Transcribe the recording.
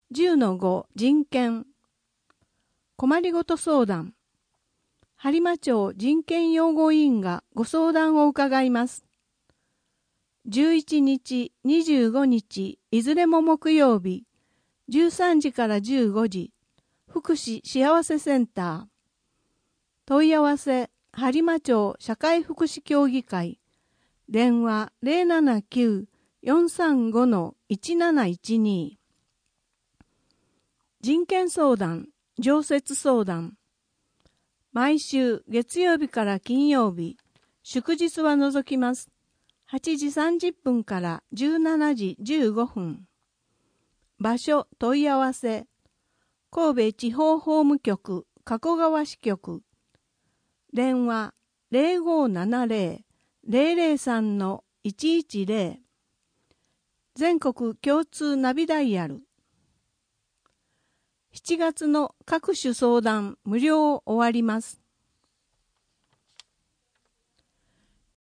10-5人権困りごと相談。播磨町人権擁護委員がご相談を伺います。11日、25日、いずれも木曜日、13時から15時、福祉幸せセンター。問い合わせ、播磨町社会福祉協議会。電話 079-435-1712。人権相談、常設相談。毎週月曜日から金曜日、祝日は除きます。8時30分から17時15分。場所問い合わせ。神戸地方法務局加古川支局。電話 0570-003-110。全国共通ナビダイヤル。7月の各種相談無料終わります。